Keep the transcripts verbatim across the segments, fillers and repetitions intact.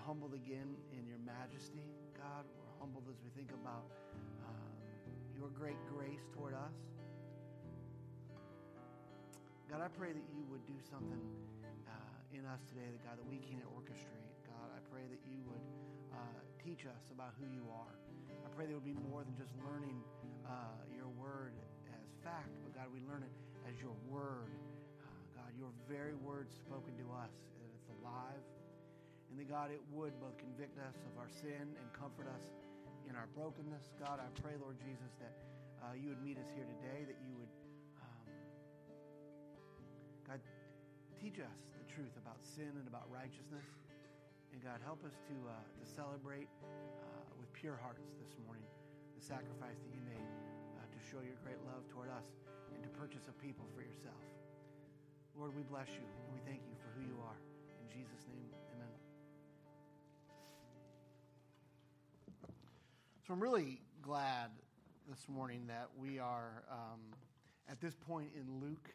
humbled again in your majesty, God. We're humbled as we think about uh, your great grace toward us. God, I pray that you would do something uh, in us today, that God, that we can't orchestrate. God, I pray that you would uh, teach us about who you are. I pray there would be more than just learning uh, your word as fact, but God, we learn it as your word. Uh, God, your very word spoken to us, and it's alive. And that, God, it would both convict us of our sin and comfort us in our brokenness. God, I pray, Lord Jesus, that uh, you would meet us here today, that you would, um, God, teach us the truth about sin and about righteousness. And God, help us to uh, to celebrate uh, with pure hearts this morning the sacrifice that you made uh, to show your great love toward us and to purchase a people for yourself. Lord, we bless you and we thank you for who you are. In Jesus' name, amen. So I'm really glad this morning that we are um, at this point in Luke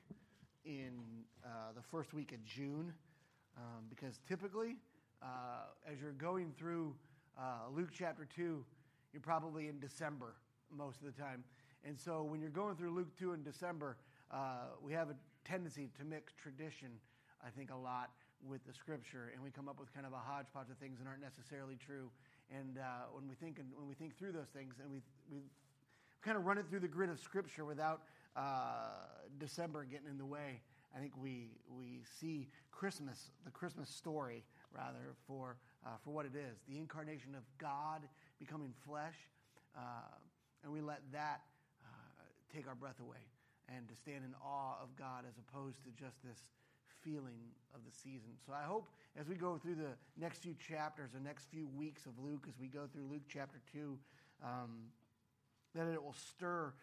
in uh, the first week of June, um, because typically, uh, as you're going through uh, Luke chapter two, you're probably in December most of the time. And so when you're going through Luke two in December, uh, we have a tendency to mix tradition, I think, a lot with the Scripture, and we come up with kind of a hodgepodge of things that aren't necessarily true. And uh, when we think when we think through those things, and we we kind of run it through the grid of Scripture without uh, December getting in the way, I think we we see Christmas, the Christmas story, rather, for uh, for what it is, the incarnation of God becoming flesh, uh, and we let that uh, take our breath away, and to stand in awe of God as opposed to just this feeling of the season. So I hope as we go through the next few chapters, or next few weeks of Luke, as we go through Luke chapter two, um, that it will stir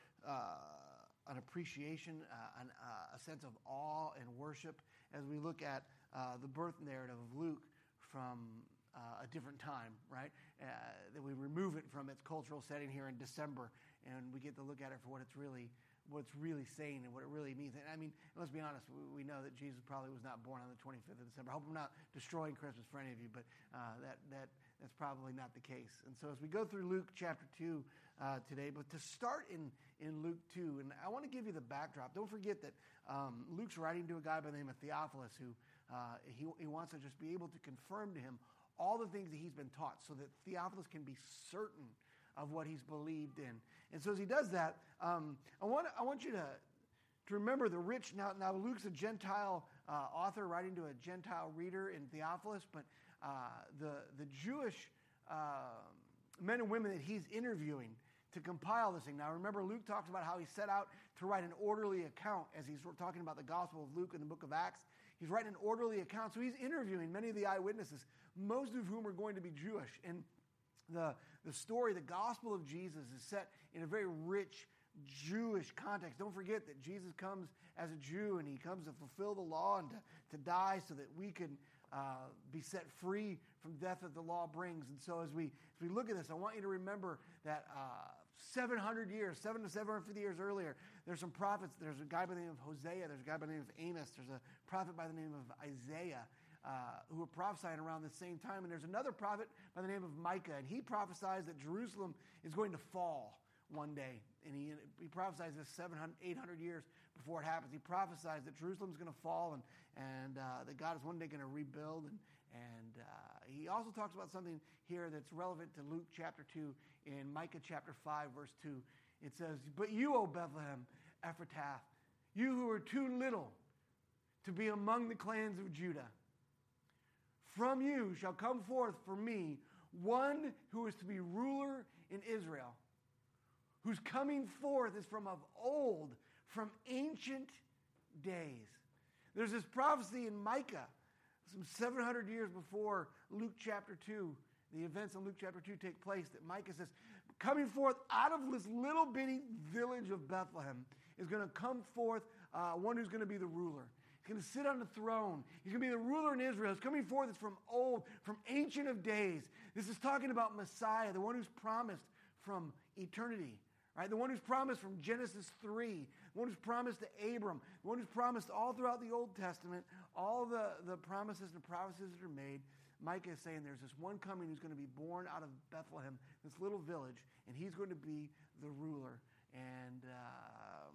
uh, an appreciation, uh, an, uh, a sense of awe and worship as we look at uh, the birth narrative of Luke from uh, a different time, right? Uh, that we remove it from its cultural setting here in December, and we get to look at it for what it's really what it's really saying and what it really means. And I mean, let's be honest, we, we know that Jesus probably was not born on the twenty-fifth of December. I hope I'm not destroying Christmas for any of you, but uh, that that that's probably not the case. And so as we go through Luke chapter two uh, today, but to start in, in Luke two, and I want to give you the backdrop. Don't forget that um, Luke's writing to a guy by the name of Theophilus, who uh, he, he wants to just be able to confirm to him all the things that he's been taught, so that Theophilus can be certain of what he's believed in. And so as he does that, um, I want I want you to, to remember the rich, now, now Luke's a Gentile uh, author writing to a Gentile reader in Theophilus, but uh, the, the Jewish uh, men and women that he's interviewing to compile this thing. Now remember, Luke talks about how he set out to write an orderly account as he's talking about the Gospel of Luke in the book of Acts. He's writing an orderly account, so he's interviewing many of the eyewitnesses, most of whom are going to be Jewish. And The, the story, the gospel of Jesus, is set in a very rich Jewish context. Don't forget that Jesus comes as a Jew, and he comes to fulfill the law and to, to die so that we can uh, be set free from death that the law brings. And so as we as we look at this, I want you to remember that uh, seven hundred years, seven to seven hundred fifty years earlier, there's some prophets. There's a guy by the name of Hosea. There's a guy by the name of Amos. There's a prophet by the name of Isaiah, Uh, who were prophesying around the same time. And there's another prophet by the name of Micah, and he prophesies that Jerusalem is going to fall one day. And he, he prophesies this seven hundred, eight hundred years before it happens. He prophesies that Jerusalem's going to fall, and, and uh, that God is one day going to rebuild. And, and uh, he also talks about something here that's relevant to Luke chapter two in Micah chapter five, verse two. It says, "But you, O Bethlehem Ephrathah, you who are too little to be among the clans of Judah, from you shall come forth for me one who is to be ruler in Israel, whose coming forth is from of old, from ancient days." There's this prophecy in Micah, some seven hundred years before Luke chapter two. The events in Luke chapter two take place, that Micah says, coming forth out of this little bitty village of Bethlehem is going to come forth uh, one who's going to be the ruler. He's going to sit on the throne. He's going to be the ruler in Israel. It's coming forth. It's from old, from ancient of days. This is talking about Messiah, the one who's promised from eternity, right? The one who's promised from Genesis three, the one who's promised to Abram, the one who's promised all throughout the Old Testament, all the, the promises and prophecies that are made. Micah is saying there's this one coming who's going to be born out of Bethlehem, this little village, and he's going to be the ruler. And um,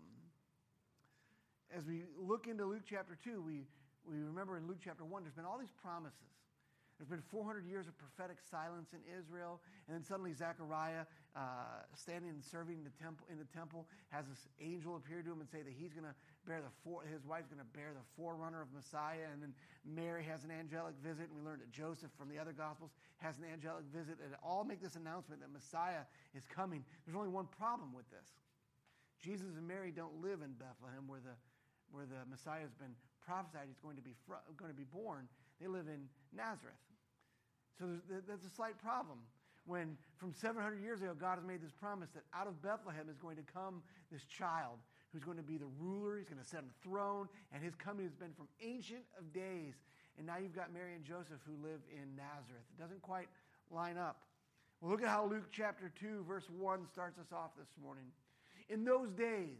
as we look into Luke chapter two, we, we remember in Luke chapter one, there's been all these promises. There's been four hundred years of prophetic silence in Israel, and then suddenly Zechariah, uh, standing and serving in the temple, in the temple, has this angel appear to him and say that he's going to bear the fore, his wife's going to bear the forerunner of Messiah. And then Mary has an angelic visit, and we learned that Joseph from the other Gospels has an angelic visit, and all make this announcement that Messiah is coming. There's only one problem with this: Jesus and Mary don't live in Bethlehem, where the where the Messiah has been prophesied he's going to be fr- going to be born. They live in Nazareth. So there's, that's a slight problem. When from seven hundred years ago, God has made this promise that out of Bethlehem is going to come this child who's going to be the ruler. He's going to sit on the throne, and his coming has been from ancient of days. And now you've got Mary and Joseph who live in Nazareth. It doesn't quite line up. Well, look at how Luke chapter two, verse one starts us off this morning. In those days,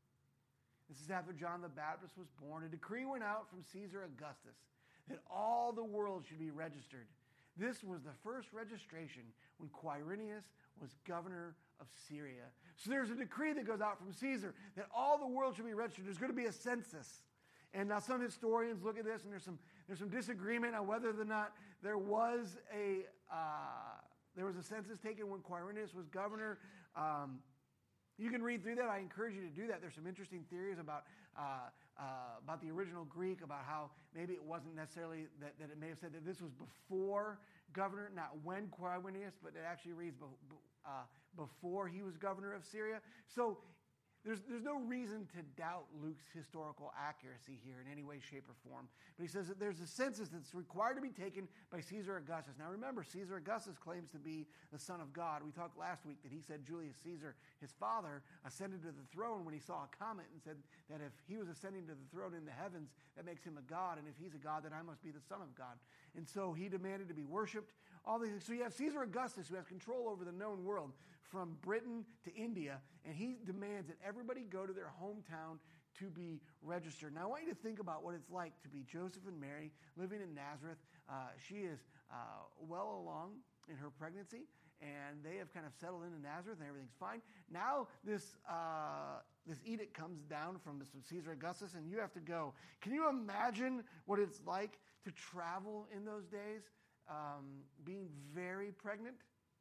this is after John the Baptist was born, a decree went out from Caesar Augustus that all the world should be registered. This was the first registration when Quirinius was governor of Syria. So there's a decree that goes out from Caesar that all the world should be registered. There's going to be a census. And now some historians look at this, and there's some there's some disagreement on whether or not there was a uh, there was a census taken when Quirinius was governor. Um, you can read through that. I encourage you to do that. There's some interesting theories about uh, uh, about the original Greek, about how maybe it wasn't necessarily that, that it may have said that this was before governor, not when Quirinius, but it actually reads be, uh, before he was governor of Syria. So there's there's no reason to doubt Luke's historical accuracy here in any way, shape, or form. But he says that there's a census that's required to be taken by Caesar Augustus. Now remember, Caesar Augustus claims to be the son of God. We talked last week that he said Julius Caesar, his father, ascended to the throne when he saw a comet and said that if he was ascending to the throne in the heavens, that makes him a god. And if he's a god, then I must be the son of God. And so he demanded to be worshipped. All these. So you have Caesar Augustus, who has control over the known world from Britain to India, and he demands that everybody go to their hometown to be registered. Now, I want you to think about what it's like to be Joseph and Mary living in Nazareth. Uh, she is uh, well along in her pregnancy, and they have kind of settled into Nazareth, and everything's fine. Now, this uh, this edict comes down from Caesar Augustus, and you have to go. Can you imagine what it's like to travel in those days, um, being very pregnant?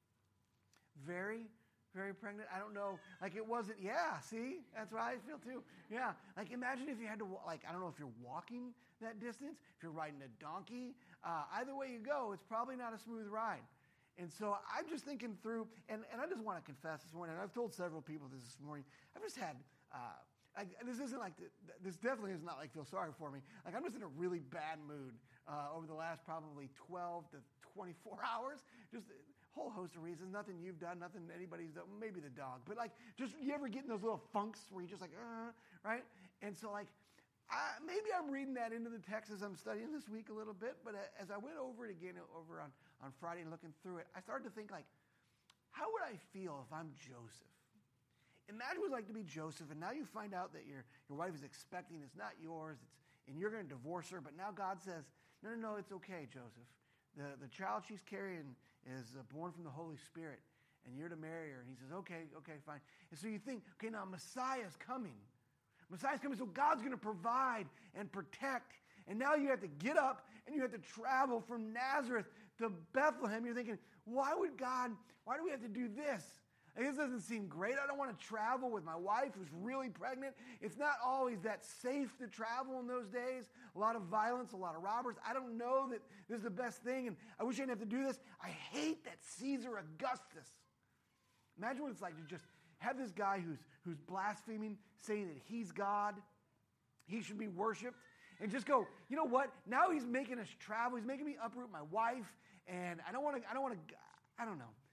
Very Very pregnant? I don't know. Like it wasn't, yeah, see? That's what I feel too. Yeah. Like imagine if you had to, like, I don't know if you're walking that distance, if you're riding a donkey. Uh, either way you go, it's probably not a smooth ride. And so I'm just thinking through, and, and I just want to confess this morning, and I've told several people this this morning, I've just had, uh, I, this isn't like, the, this definitely is not like feel sorry for me. Like I'm just in a really bad mood uh, over the last probably twelve to twenty-four hours. Just whole host of reasons, nothing you've done, nothing anybody's done, maybe the dog, but like, just, you ever get in those little funks where you're just like, uh, right? And so like, I, maybe I'm reading that into the text as I'm studying this week a little bit, but as I went over it again over on, on Friday and looking through it, I started to think like, how would I feel if I'm Joseph? Imagine what it's like to be Joseph, and now you find out that your, your wife is expecting, it's not yours, it's, and you're going to divorce her, but now God says, no, no, no, it's okay, Joseph. The, the child she's carrying is born from the Holy Spirit, and you're to marry her. And he says, okay, okay, fine. And so you think, okay, now Messiah's coming. Messiah's coming, so God's going to provide and protect. And now you have to get up, and you have to travel from Nazareth to Bethlehem. You're thinking, why would God, why do we have to do this? This doesn't seem great. I don't want to travel with my wife who's really pregnant. It's not always that safe to travel in those days. A lot of violence, a lot of robbers. I don't know that this is the best thing, and I wish I didn't have to do this. I hate that Caesar Augustus. Imagine what it's like to just have this guy who's, who's blaspheming, saying that he's God, he should be worshipped, and just go, you know what? Now he's making us travel. He's making me uproot my wife, and I don't want to, I don't want to, I don't know.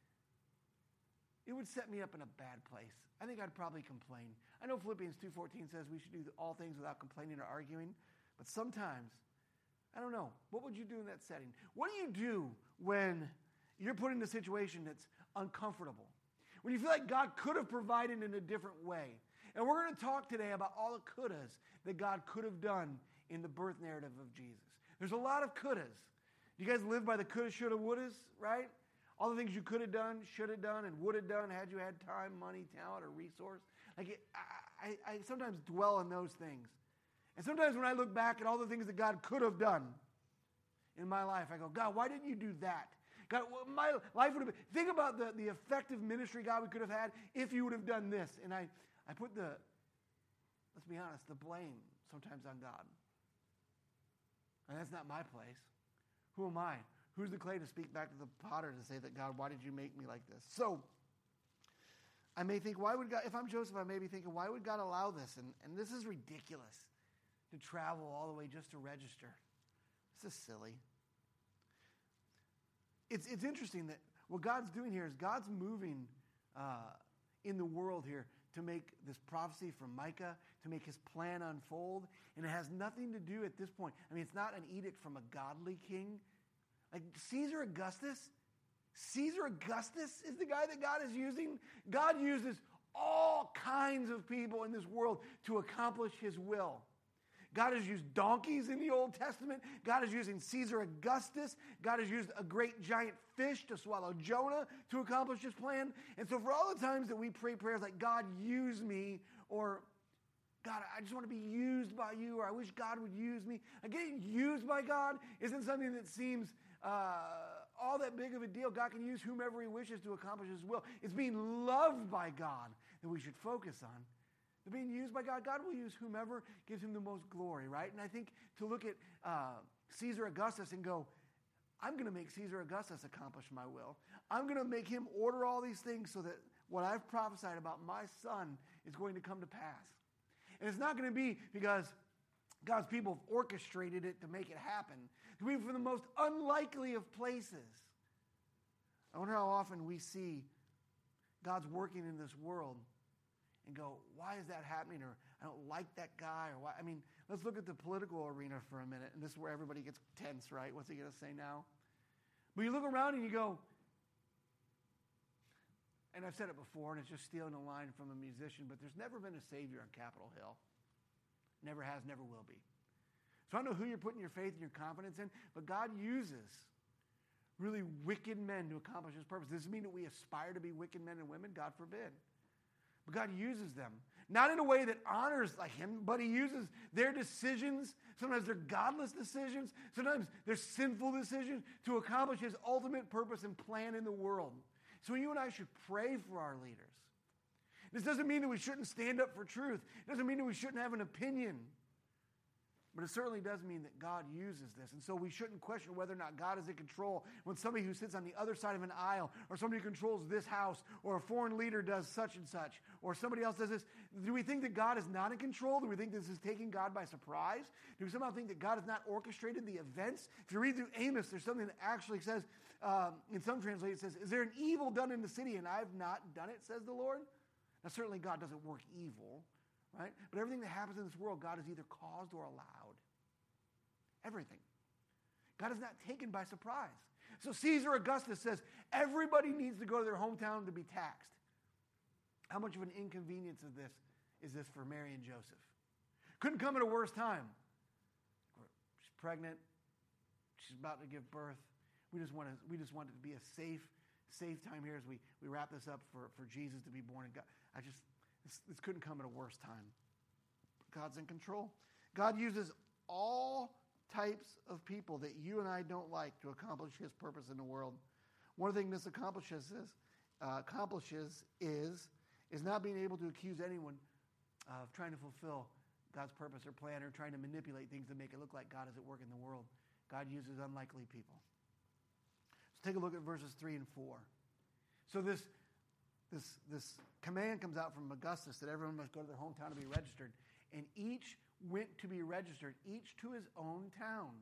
It would set me up in a bad place. I think I'd probably complain. I know Philippians two fourteen says we should do all things without complaining or arguing, but sometimes, I don't know, what would you do in that setting? What do you do when you're put in a situation that's uncomfortable? When you feel like God could have provided in a different way? And we're going to talk today about all the couldas that God could have done in the birth narrative of Jesus. There's a lot of couldas. Do you guys live by the coulda, shoulda, wouldas, right? All the things you could have done, should have done, and would have done had you had time, money, talent, or resource. Like it, I, I, I sometimes dwell on those things. And sometimes when I look back at all the things that God could have done in my life, I go, God, why didn't you do that? God, well, my life would have been, think about the, the effective ministry, God, we could have had if you would have done this. And I, I put the, let's be honest, the blame sometimes on God. And that's not my place. Who am I? Who's the clay to speak back to the potter to say that, God, why did you make me like this? So, I may think, why would God, if I'm Joseph, I may be thinking, why would God allow this? And, and this is ridiculous, to travel all the way just to register. This is silly. It's, it's interesting that what God's doing here is God's moving uh, in the world here to make this prophecy from Micah, to make his plan unfold. And it has nothing to do at this point. I mean, it's not an edict from a godly king. Like Caesar Augustus, Caesar Augustus is the guy that God is using. God uses all kinds of people in this world to accomplish his will. God has used donkeys in the Old Testament. God is using Caesar Augustus. God has used a great giant fish to swallow Jonah to accomplish his plan. And so for all the times that we pray prayers like, God, use me, or God, I just want to be used by you, or I wish God would use me. Like, getting used by God isn't something that seems uh, all that big of a deal. God can use whomever he wishes to accomplish his will. It's being loved by God that we should focus on. The being used by God, God will use whomever gives him the most glory, right? And I think to look at uh, Caesar Augustus and go, I'm going to make Caesar Augustus accomplish my will. I'm going to make him order all these things so that what I've prophesied about my son is going to come to pass. And it's not going to be because God's people have orchestrated it to make it happen. It's going to be from the most unlikely of places. I wonder how often we see God's working in this world and go, why is that happening? Or I don't like that guy. Or why? I mean, let's look at the political arena for a minute. And this is where everybody gets tense, right? What's he going to say now? But you look around and you go, and I've said it before, and it's just stealing a line from a musician, but there's never been a Savior on Capitol Hill. Never has, never will be. So I don't know who you're putting your faith and your confidence in, but God uses really wicked men to accomplish his purpose. Does this mean that we aspire to be wicked men and women? God forbid. But God uses them. Not in a way that honors like him, but he uses their decisions. Sometimes they're godless decisions. Sometimes they're sinful decisions to accomplish his ultimate purpose and plan in the world. So you and I should pray for our leaders. This doesn't mean that we shouldn't stand up for truth. It doesn't mean that we shouldn't have an opinion. But it certainly does mean that God uses this. And so we shouldn't question whether or not God is in control when somebody who sits on the other side of an aisle, or somebody who controls this house, or a foreign leader does such and such, or somebody else does this. Do we think that God is not in control? Do we think this is taking God by surprise? Do we somehow think that God has not orchestrated the events? If you read through Amos, there's something that actually says, um, in some translations, it says, is there an evil done in the city and I've not done it, says the Lord? Now certainly God doesn't work evil, right? But everything that happens in this world, God has either caused or allowed. Everything. God is not taken by surprise. So Caesar Augustus says, everybody needs to go to their hometown to be taxed. How much of an inconvenience of this is this for Mary and Joseph? Couldn't come at a worse time. She's pregnant. She's about to give birth. We just want to, we just want it to be a safe, safe time here as we, we wrap this up for, for Jesus to be born. And God, I just, this, this couldn't come at a worse time. God's in control. God uses all types of people that you and I don't like to accomplish his purpose in the world. One thing this accomplishes is, uh, accomplishes is, is not being able to accuse anyone of trying to fulfill God's purpose or plan, or trying to manipulate things to make it look like God is at work in the world. God uses unlikely people. So take a look at verses three and four. So this, this, this command comes out from Augustus that everyone must go to their hometown to be registered. And each went to be registered, each to his own town.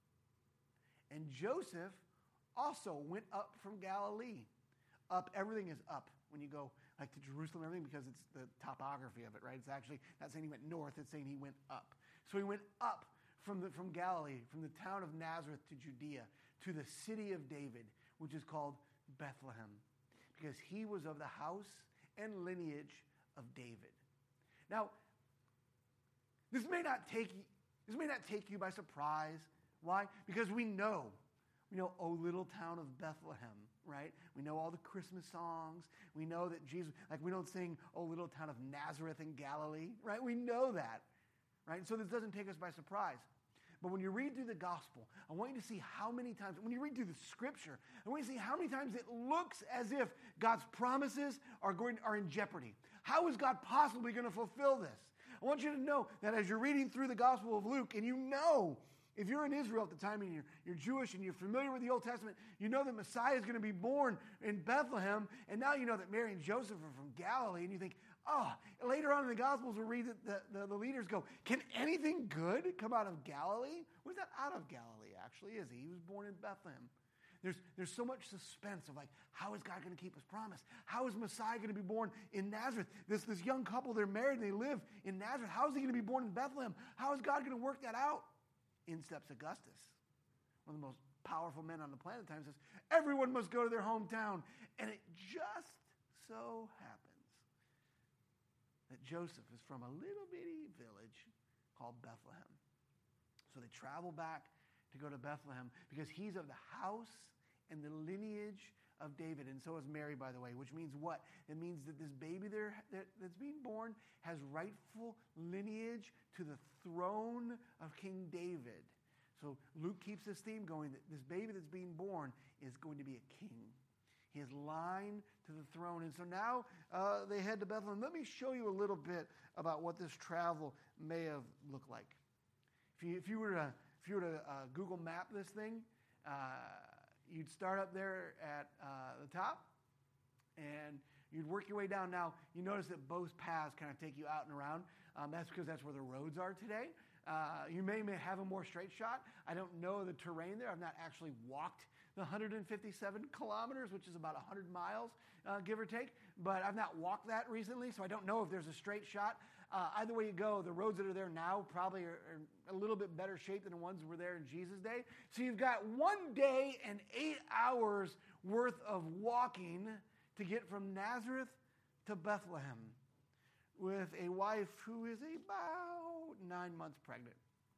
And Joseph also went up from Galilee. Up, everything is up when you go like to Jerusalem, everything, because it's the topography of it, right? It's actually not saying he went north, it's saying he went up. So he went up from, the, from Galilee, from the town of Nazareth to Judea, to the city of David, which is called Bethlehem, because he was of the house and lineage of David. Now, This may not take this may not take you by surprise. Why? Because we know, We know, "O little town of Bethlehem," right? We know all the Christmas songs. We know that Jesus, like we don't sing, "O little town of Nazareth in Galilee," right? We know that, right? So this doesn't take us by surprise. But when you read through the gospel, I want you to see how many times, when you read through the scripture, I want you to see how many times it looks as if God's promises are going are in jeopardy. How is God possibly going to fulfill this? I want you to know that as you're reading through the Gospel of Luke, and you know, if you're in Israel at the time and you're, you're Jewish and you're familiar with the Old Testament, you know that Messiah is going to be born in Bethlehem, and now you know that Mary and Joseph are from Galilee, and you think, oh, later on in the Gospels we'll read that the, the, the leaders go, can anything good come out of Galilee? Well, he's not out of Galilee, actually, is he? He was born in Bethlehem. There's, there's so much suspense of like, how is God going to keep his promise? How is Messiah going to be born in Nazareth? This, this young couple, they're married, they live in Nazareth. How is he going to be born in Bethlehem? How is God going to work that out? In steps Augustus, one of the most powerful men on the planet at the time, says, everyone must go to their hometown. And it just so happens that Joseph is from a little bitty village called Bethlehem. So they travel back to go to Bethlehem because he's of the house and the lineage of David. And so is Mary, by the way, which means what? It means that this baby there that, that's being born has rightful lineage to the throne of King David. So Luke keeps this theme going that this baby that's being born is going to be a king. He has line to the throne. And so now uh, they head to Bethlehem. Let me show you a little bit about what this travel may have looked like. If you, if you were to, if you were to uh, Google map this thing, uh, you'd start up there at uh, the top, and you'd work your way down. Now, you notice that both paths kind of take you out and around. Um, that's because that's where the roads are today. Uh, you may, may have a more straight shot. I don't know the terrain there. I've not actually walked the one hundred fifty-seven kilometers, which is about one hundred miles, uh, give or take. But I've not walked that recently, so I don't know if there's a straight shot. Uh, either way you go, the roads that are there now probably are, are a little bit better shape than the ones that were there in Jesus' day. So you've got one day and eight hours worth of walking to get from Nazareth to Bethlehem with a wife who is about nine months pregnant.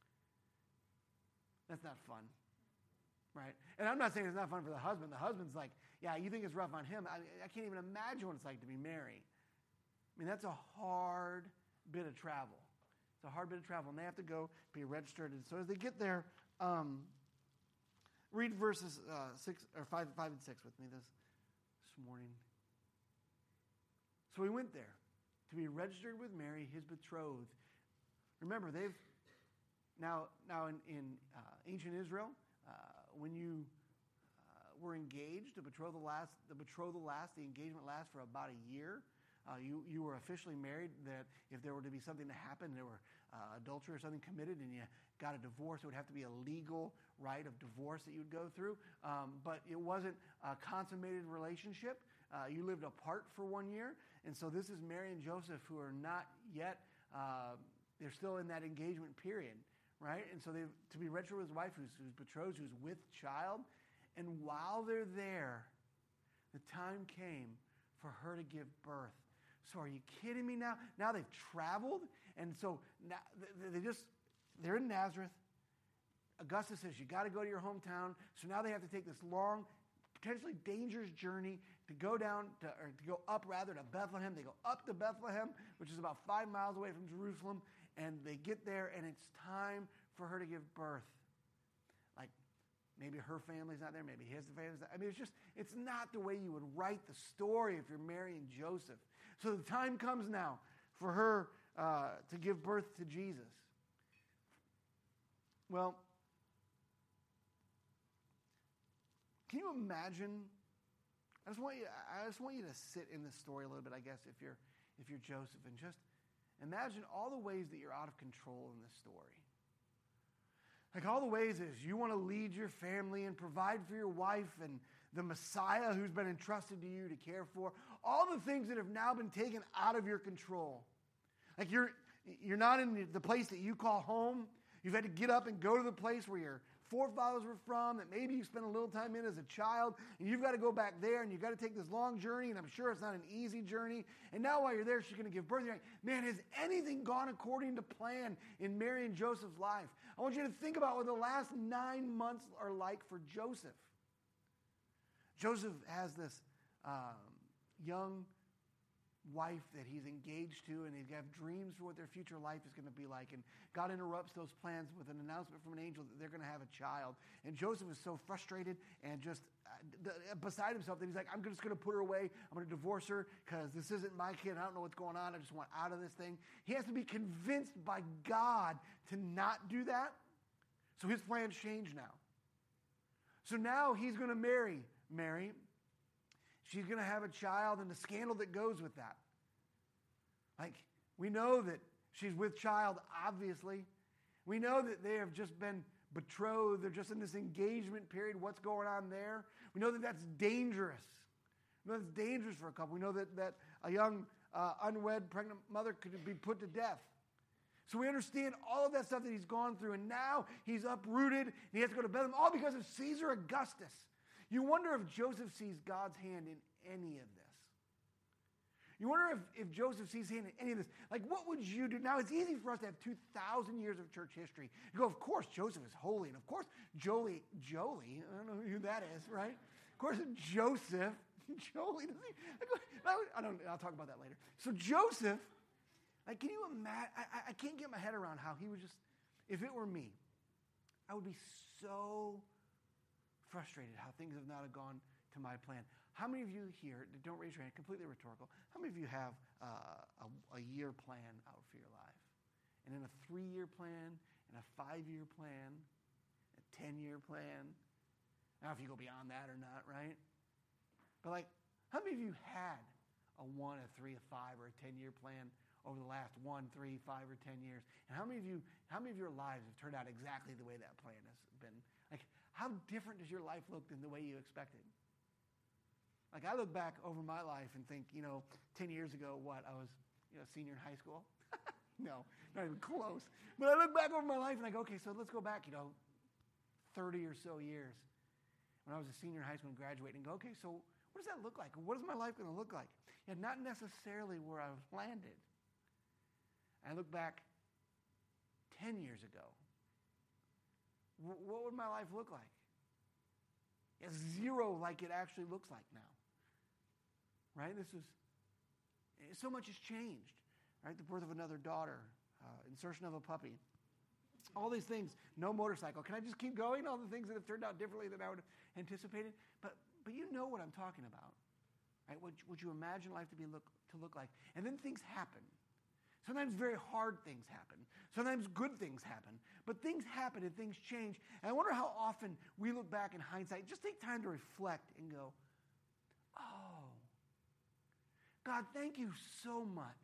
That's not fun, right? And I'm not saying it's not fun for the husband. The husband's like, yeah, you think it's rough on him. I, I can't even imagine what it's like to be Mary. I mean, that's a hard bit of travel. It's a hard bit of travel, and they have to go be registered. And so as they get there, um, read verses uh, six or five, five and six with me this this morning. So he went there to be registered with Mary, his betrothed. Remember, they've now now in, in uh, ancient Israel, uh, when you uh, were engaged, the betrothal last the betrothal last the engagement lasts for about a year. Uh, you, you were officially married, that if there were to be something to happen, there were uh, adultery or something committed and you got a divorce, it would have to be a legal right of divorce that you'd go through. Um, but it wasn't a consummated relationship. Uh, you lived apart for one year. And so this is Mary and Joseph who are not yet, uh, they're still in that engagement period, right? And so they to be registered with his wife who's, who's betrothed, who's with child. And while they're there, the time came for her to give birth. So are you kidding me now? Now they've traveled, and so now they just, they're in Nazareth. Augustus says, you got to go to your hometown. So now they have to take this long, potentially dangerous journey to go down, to, or to go up rather to Bethlehem. They go up to Bethlehem, which is about five miles away from Jerusalem, and they get there, and it's time for her to give birth. Like, maybe her family's not there, maybe his family's not. I mean, it's just, it's not the way you would write the story if you're Mary and Joseph. So the time comes now for her uh, to give birth to Jesus. Well, can you imagine? I just want you. I just want you to sit in this story a little bit. I guess if you're if you're Joseph, and just imagine all the ways that you're out of control in this story. Like all the ways is you want to lead your family and provide for your wife and the Messiah who's been entrusted to you to care for. All the things that have now been taken out of your control. Like you're you're not in the place that you call home. You've had to get up and go to the place where your forefathers were from, that maybe you spent a little time in as a child, and you've got to go back there, and you've got to take this long journey, and I'm sure it's not an easy journey. And now while you're there, she's going to give birth. You're like, man, has anything gone according to plan in Mary and Joseph's life? I want you to think about what the last nine months are like for Joseph. Joseph has this um, young wife that he's engaged to, and they have dreams for what their future life is going to be like. And God interrupts those plans with an announcement from an angel that they're going to have a child. And Joseph is so frustrated and just uh, beside himself that he's like, I'm just going to put her away. I'm going to divorce her because this isn't my kid. I don't know what's going on. I just want out of this thing. He has to be convinced by God to not do that. So his plans change now. So now he's going to marry Mary. She's going to have a child, and the scandal that goes with that. Like, we know that she's with child, obviously. We know that they have just been betrothed. They're just in this engagement period. What's going on there? We know that that's dangerous. We know that's dangerous for a couple. We know that, that a young, uh, unwed, pregnant mother could be put to death. So we understand all of that stuff that he's gone through, and now he's uprooted, and he has to go to Bethlehem, all because of Caesar Augustus. You wonder if Joseph sees God's hand in any of this. You wonder if, if Joseph sees hand in any of this. Like, what would you do? Now, it's easy for us to have two thousand years of church history. You go, of course, Joseph is holy. And of course, Jolie, Jolie, I don't know who that is, right? Of course, Joseph, Jolie, does he, I don't, I'll talk about that later. So Joseph, like, can you imagine? I, I can't get my head around how he was just, if it were me, I would be so frustrated how things have not gone to my plan. How many of you here, don't raise your hand, completely rhetorical, how many of you have uh, a, a year plan out for your life? And then a three-year plan, and a five-year plan, a ten-year plan? I don't know if you go beyond that or not, right? But like, how many of you had a one, a three, a five, or a ten-year plan over the last one, three, five, or ten years? And how many of you, how many of your lives have turned out exactly the way that plan has been? Like, how different does your life look than the way you expected? Like, I look back over my life and think, you know, ten years ago, what, I was, you know, senior in high school? No, not even close. But I look back over my life and I go, okay, so let's go back, you know, thirty or so years. When I was a senior in high school and graduating, and go, okay, so what does that look like? What is my life going to look like? And not necessarily where I've landed. I look back ten years ago. What would my life look like? It's zero like it actually looks like now. Right? This is, so much has changed. Right? The birth of another daughter, uh, insertion of a puppy. All these things. No motorcycle. Can I just keep going? All the things that have turned out differently than I would have anticipated. But but you know what I'm talking about. Right? Would, would you imagine life to be look to look like? And then things happen. Sometimes very hard things happen. Sometimes good things happen. But things happen and things change. And I wonder how often we look back in hindsight, just take time to reflect and go, oh, God, thank you so much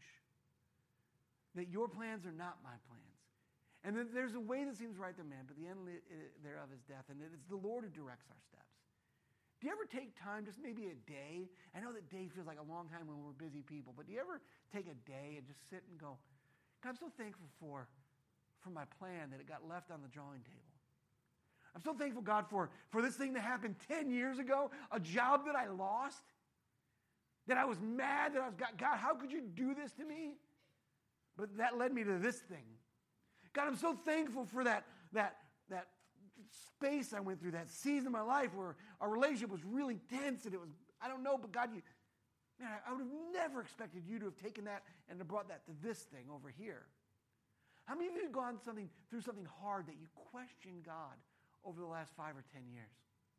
that your plans are not my plans. And that there's a way that seems right to man, but the end thereof is death. And it's the Lord who directs our steps. Do you ever take time, just maybe a day? I know that day feels like a long time when we're busy people, but do you ever take a day and just sit and go, God, I'm so thankful for, for my plan that it got left on the drawing table. I'm so thankful, God, for, for this thing that happened ten years ago, a job that I lost, that I was mad, that I was, God, God, how could you do this to me? But that led me to this thing. God, I'm so thankful for that, that, that space I went through, that season of my life where our relationship was really tense and it was, I don't know, but God, you, man, I would have never expected you to have taken that and have brought that to this thing over here. How many of you have gone something through something hard that you question God over the last five or ten years?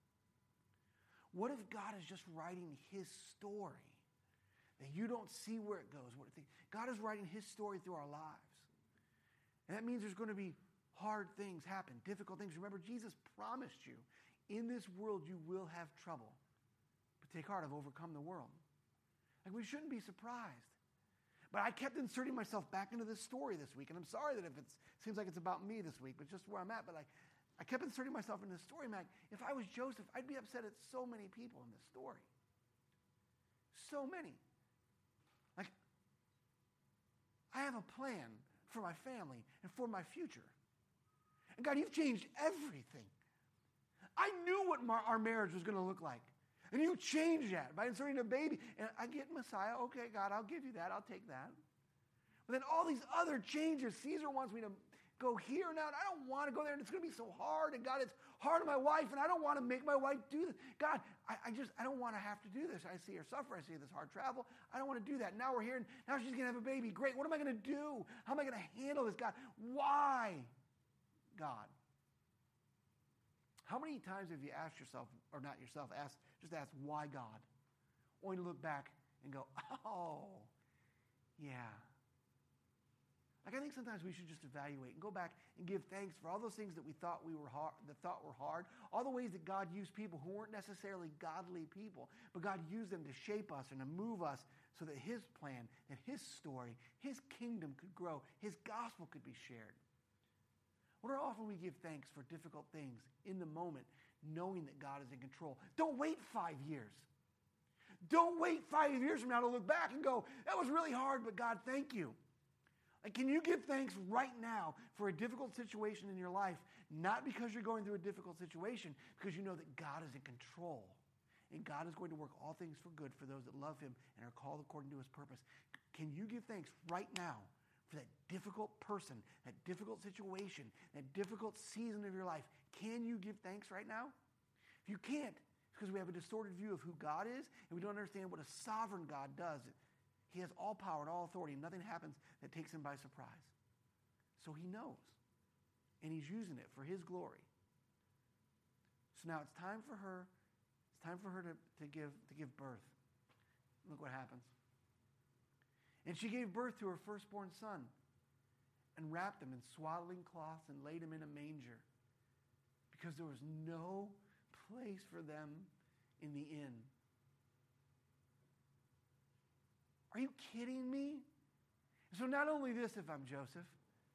What if God is just writing his story that you don't see where it goes? What it, God is writing his story through our lives. And that means there's going to be hard things happen, difficult things. Remember, Jesus promised you, in this world you will have trouble. But take heart, I've overcome the world. Like, we shouldn't be surprised. But I kept inserting myself back into this story this week. And I'm sorry that if it seems like it's about me this week, but it's just where I'm at. But like, I kept inserting myself into this story, Mac. If I was Joseph, I'd be upset at so many people in this story. So many. Like, I have a plan for my family and for my future. And God, you've changed everything. I knew what mar- our marriage was going to look like. And you changed that by inserting a baby. And I get Messiah. Okay, God, I'll give you that. I'll take that. But then all these other changes. Caesar wants me to go here and out. I don't want to go there, and it's going to be so hard. And God, it's hard on my wife, and I don't want to make my wife do this. God, I, I just, I don't want to have to do this. I see her suffer. I see this hard travel. I don't want to do that. Now we're here, and now she's going to have a baby. Great. What am I going to do? How am I going to handle this, God? Why, God? How many times have you asked yourself, or not yourself, ask, just ask, why God? Only to look back and go, oh, yeah. Like, I think sometimes we should just evaluate and go back and give thanks for all those things that we thought we were hard, that thought were hard, all the ways that God used people who weren't necessarily godly people, but God used them to shape us and to move us so that his plan, that his story, his kingdom could grow, his gospel could be shared. What are often we give thanks for difficult things in the moment, knowing that God is in control. Don't wait five years. Don't wait five years from now to look back and go, that was really hard, but God, thank you. Like, can you give thanks right now for a difficult situation in your life, not because you're going through a difficult situation, because you know that God is in control, and God is going to work all things for good for those that love him and are called according to his purpose. Can you give thanks right now for that difficult person, that difficult situation, that difficult season of your life? Can you give thanks right now? If you can't, it's because we have a distorted view of who God is, and we don't understand what a sovereign God does. He has all power and all authority, and nothing happens that takes him by surprise. So he knows, and he's using it for his glory. So now it's time for her, it's time for her to, to, give, to give birth. Look what happens. And she gave birth to her firstborn son and wrapped him in swaddling cloths and laid him in a manger because there was no place for them in the inn. Are you kidding me? So not only this, if I'm Joseph,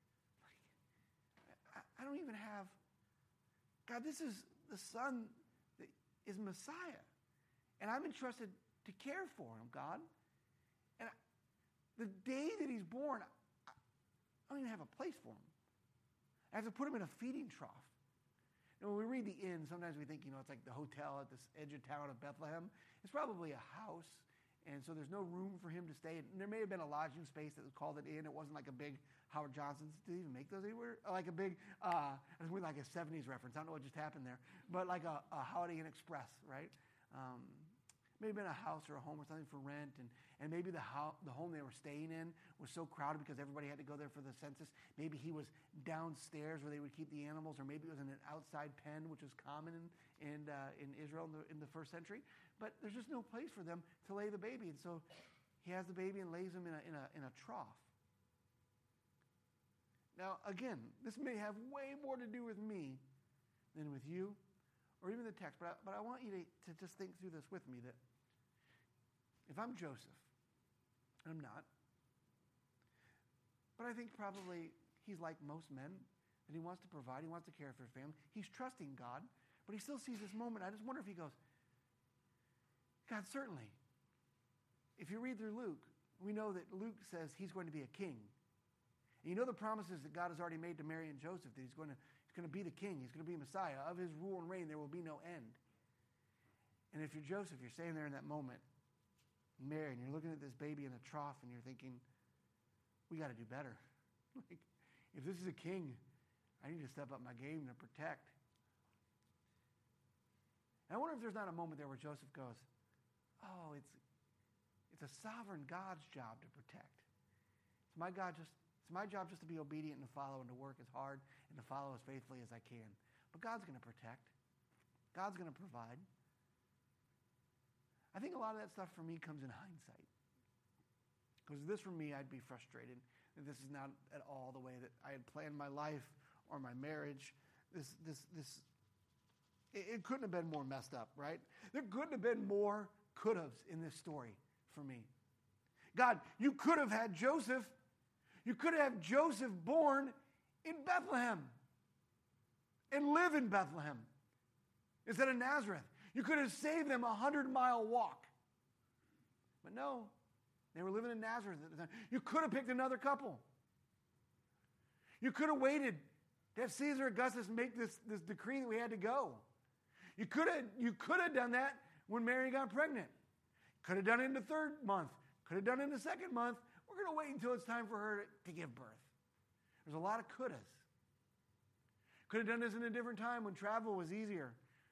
I, I don't even have, God, this is the son that is Messiah. And I'm entrusted to care for him, God. And I, the day that he's born, I, I don't even have a place for him. I have to put him in a feeding trough. And when we read the inn, sometimes we think, you know, it's like the hotel at the edge of town of Bethlehem. It's probably a house. And so there's no room for him to stay. And there may have been a lodging space that was called an inn. It wasn't like a big Howard Johnson's. Did they even make those anywhere? Like a big, uh, it was like a seventies reference. I don't know what just happened there. But like a, a Holiday Inn Express, right? Um, maybe been a house or a home or something for rent. And, and maybe the, ho- the home they were staying in was so crowded because everybody had to go there for the census. Maybe he was downstairs where they would keep the animals, or maybe it was in an outside pen, which was common in, in, uh, in Israel in the, in the first century. But there's just no place for them to lay the baby. And so he has the baby and lays him in a, in a, in a trough. Now, again, this may have way more to do with me than with you or even the text. But I, but I want you to, to just think through this with me, that if I'm Joseph, I'm not, but I think probably he's like most men, that he wants to provide, he wants to care for his family. He's trusting God, but he still sees this moment. I just wonder if he goes, God, certainly. If you read through Luke, we know that Luke says he's going to be a king. And you know the promises that God has already made to Mary and Joseph, that he's going to, he's going to be the king. He's going to be Messiah. Of his rule and reign, there will be no end. And if you're Joseph, you're standing there in that moment, Mary, and you're looking at this baby in a trough, and you're thinking, we got to do better. Like, if this is a king, I need to step up my game to protect. And I wonder if there's not a moment there where Joseph goes, oh, it's it's a sovereign God's job to protect. It's my God just it's my job just to be obedient and to follow and to work as hard and to follow as faithfully as I can. But God's going to protect. God's going to provide. I think a lot of that stuff for me comes in hindsight. Because this for me, I'd be frustrated that this is not at all the way that I had planned my life or my marriage. This this this it, it couldn't have been more messed up, right? There couldn't have been more could-haves in this story for me. God, you could have had Joseph. You could have Joseph born in Bethlehem and live in Bethlehem instead of Nazareth. You could have saved them a hundred-mile walk. But no, they were living in Nazareth at the time. You could have picked another couple. You could have waited to have Caesar Augustus make this, this decree that we had to go. You could have, you could have done that when Mary got pregnant. Could have done it in the third month. Could have done it in the second month. We're going to wait until it's time for her to give birth. There's a lot of couldas. Could have done this in a different time when travel was easier.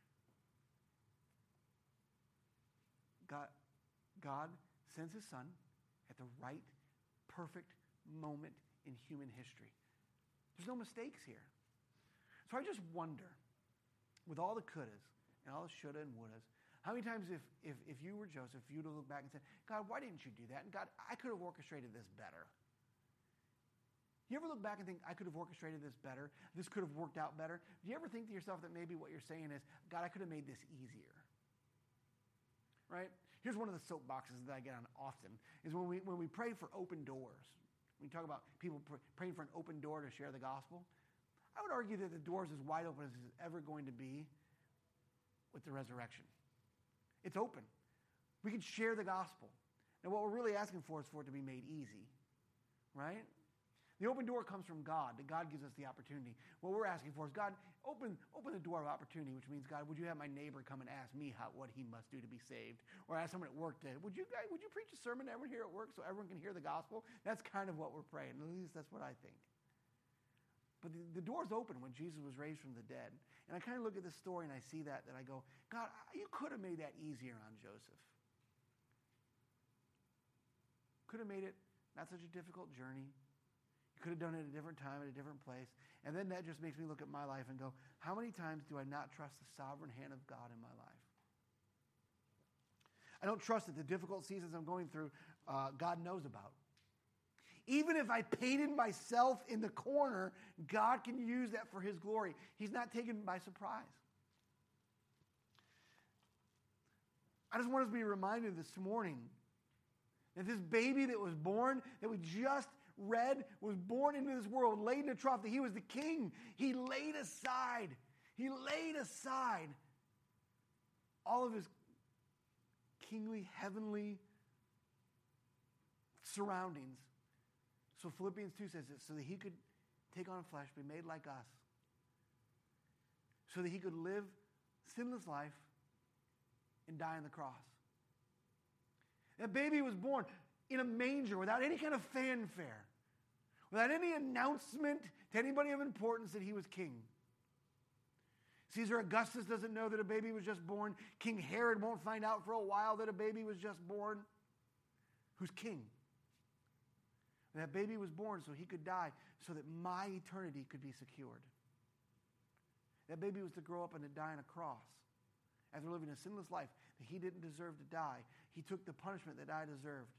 God, God sends his son at the right, perfect moment in human history. There's no mistakes here. So I just wonder, with all the couldas and all the shoulda and wouldas, how many times if, if, if you were Joseph, you'd have looked back and said, God, why didn't you do that? And God, I could have orchestrated this better. You ever look back and think, I could have orchestrated this better? This could have worked out better? Do you ever think to yourself that maybe what you're saying is, God, I could have made this easier? Right? Here's one of the soapboxes that I get on often, is when we, when we pray for open doors. When we talk about people pr- praying for an open door to share the gospel, I would argue that the door is as wide open as it's ever going to be with the resurrection. It's open. We can share the gospel. Now, what we're really asking for is for it to be made easy, right? The open door comes from God, that God gives us the opportunity. What we're asking for is, God, open, open the door of opportunity, which means, God, would you have my neighbor come and ask me how, what he must do to be saved? Or ask someone at work to, would you guys, would you preach a sermon to everyone here at work so everyone can hear the gospel? That's kind of what we're praying. At least that's what I think. But the, the door's open when Jesus was raised from the dead. And I kind of look at this story and I see that, and I go, God, you could have made that easier on Joseph. Could have made it not such a difficult journey. You could have done it at a different time, at a different place. And then that just makes me look at my life and go, how many times do I not trust the sovereign hand of God in my life? I don't trust that the difficult seasons I'm going through, uh, God knows about. Even if I painted myself in the corner, God can use that for his glory. He's not taken by surprise. I just want us to be reminded this morning that this baby that was born, that we just read, was born into this world, laid in a trough, that he was the king. He laid aside, he laid aside all of his kingly, heavenly surroundings. So Philippians two says this, so that he could take on flesh, be made like us, so that he could live sinless life and die on the cross. That baby was born in a manger without any kind of fanfare, without any announcement to anybody of importance that he was king. Caesar Augustus doesn't know that a baby was just born. King Herod won't find out for a while that a baby was just born. Who's king? And that baby was born so he could die, so that my eternity could be secured. That baby was to grow up and to die on a cross after living a sinless life that he didn't deserve to die. He took the punishment that I deserved.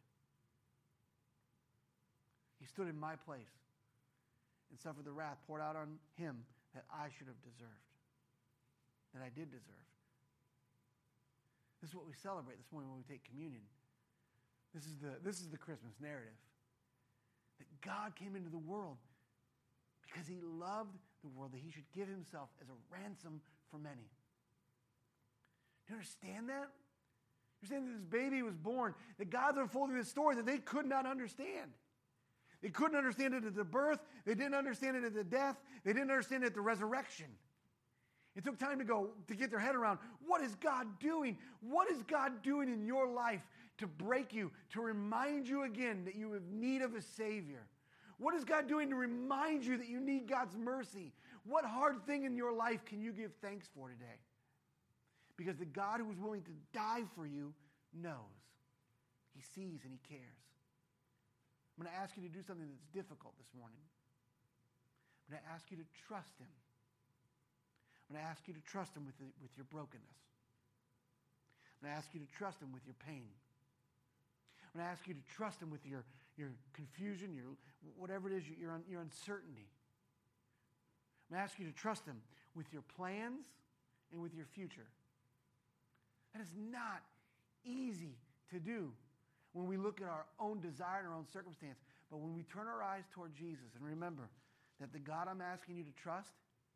He stood in my place and suffered the wrath poured out on him that I should have deserved, that I did deserve. This is what we celebrate this morning when we take communion. This is the, this is the Christmas narrative. That God came into the world because he loved the world, that he should give himself as a ransom for many. Do you understand that? You understand that this baby was born, that God's unfolding this story that they could not understand. They couldn't understand it at the birth. They didn't understand it at the death. They didn't understand it at the resurrection. It took time to go, to get their head around, what is God doing? What is God doing in your life to break you, to remind you again that you have need of a Savior? What is God doing to remind you that you need God's mercy? What hard thing in your life can you give thanks for today? Because the God who is willing to die for you knows. He sees and he cares. I'm going to ask you to do something that's difficult this morning. I'm going to ask you to trust him. I'm going to ask you to trust him with, the, with your brokenness. I'm going to ask you to trust him with your pain. I'm going to ask you to trust him with your, your confusion, your whatever it is, your, your uncertainty. I'm going to ask you to trust him with your plans and with your future. That is not easy to do when we look at our own desire and our own circumstance. But when we turn our eyes toward Jesus and remember that the God I'm asking you to trust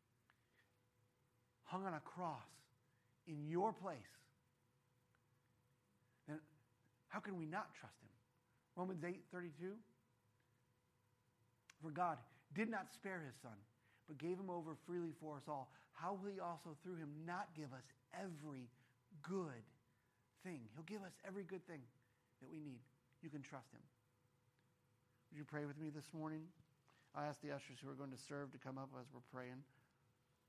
hung on a cross in your place, then how can we not trust him? Romans eight thirty-two. For God did not spare his son, but gave him over freely for us all. How will he also through him not give us every good thing? He'll give us every good thing that we need. You can trust him. Would you pray with me this morning? I ask the ushers who are going to serve to come up as we're praying.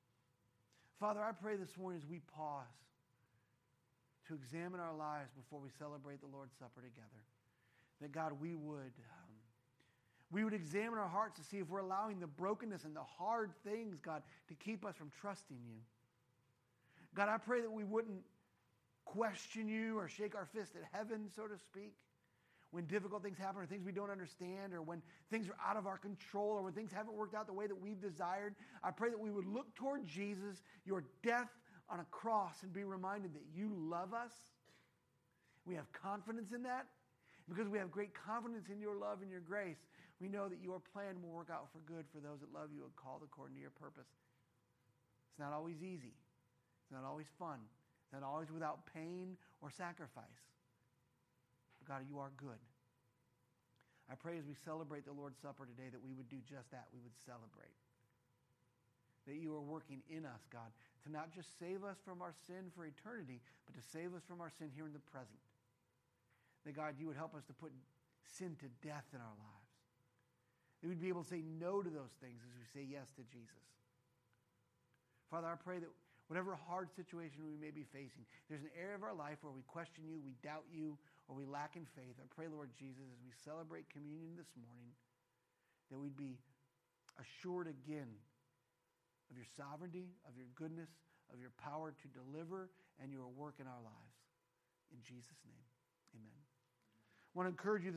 Father, I pray this morning as we pause to examine our lives before we celebrate the Lord's Supper together, that God, we would, um, we would examine our hearts to see if we're allowing the brokenness and the hard things, God, to keep us from trusting you. God, I pray that we wouldn't question you or shake our fist at heaven, so to speak, when difficult things happen or things we don't understand or when things are out of our control or when things haven't worked out the way that we've desired. I pray that we would look toward Jesus, your death on a cross, and be reminded that you love us. We have confidence in that. Because we have great confidence in your love and your grace, we know that your plan will work out for good for those that love you and called according to your purpose. It's not always easy. It's not always fun. It's not always without pain or sacrifice. But God, you are good. I pray as we celebrate the Lord's Supper today that we would do just that. We would celebrate. That you are working in us, God, to not just save us from our sin for eternity, but to save us from our sin here in the present. That, God, you would help us to put sin to death in our lives. That we'd be able to say no to those things as we say yes to Jesus. Father, I pray that whatever hard situation we may be facing, there's an area of our life where we question you, we doubt you, or we lack in faith. I pray, Lord Jesus, as we celebrate communion this morning, that we'd be assured again of your sovereignty, of your goodness, of your power to deliver, and your work in our lives. In Jesus' name, amen. I want to encourage you